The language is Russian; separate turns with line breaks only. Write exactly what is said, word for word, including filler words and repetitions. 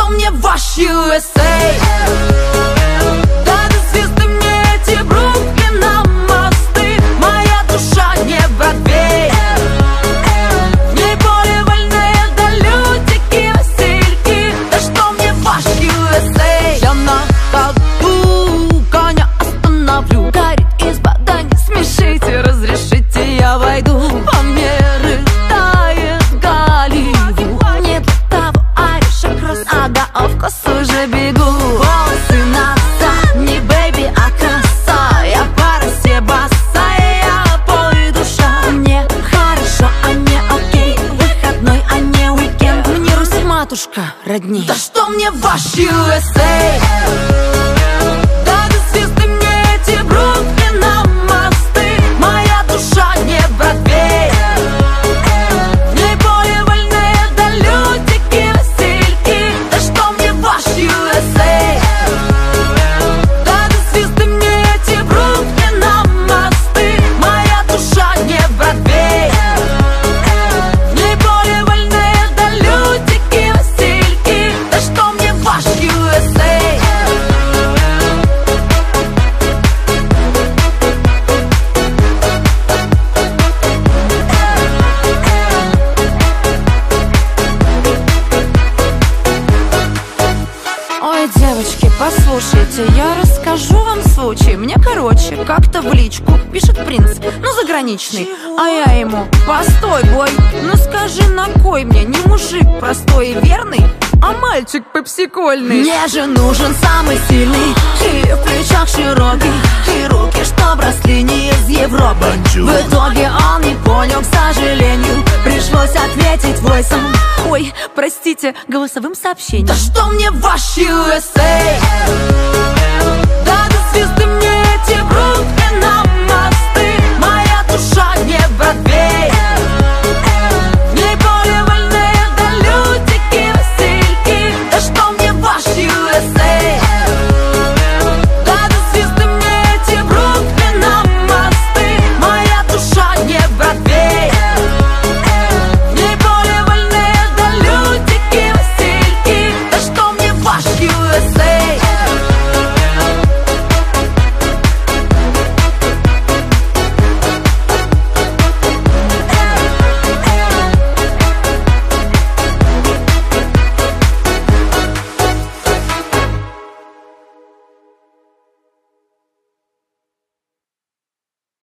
что мне ваш ю эс эй? Да до звезды мне эти Бруклина мосты. Моя душа не Бродвей, в ней более вольные да лютики, васильки. Да что мне ваш ю эс эй? Я на ходу коня остановлю. Горит изба, да не смешите, разрешите я войду. Померы тает Голливуд. Не для того орешек рос, ага, а в косу уже бегу. Волосы назад, не бэйби, а краса. Я пара все босая, я пол и душа. Мне хорошо, а не окей, выходной, а не уикенд. Мне Русь матушка родней. Да что мне ваш ю эс эй? Да до звезды мне эти Бруклина мосты. Моя душа не Бродвей, в ней более вольные да лютики, васильки. Да что мне ваш ю эс эй? Да до звезды мне эти Бруклина мосты. Моя душа не Бродвей, в ней более вольные да лютики, васильки. Да что мне ваш ю эс эй? Ой, девочки, послушайте, я расскажу вам случай. Мне, короче, как-то в личку пишет принц, ну заграничный. А я ему: постой, бой, ну скажи, на кой мне не мужик простой и верный, а мальчик пепсикольный? Мне же нужен самый сильный, и в плечах широкий, и руки, чтоб росли не из Европы. В итоге он не понял, к сожалению, пришлось ответить войсом. Ой, простите, голосовым сообщением. Да что мне ваш ю эс эй? Да до звезды мне эти Бруклина мосты. Моя душа не Бродвей,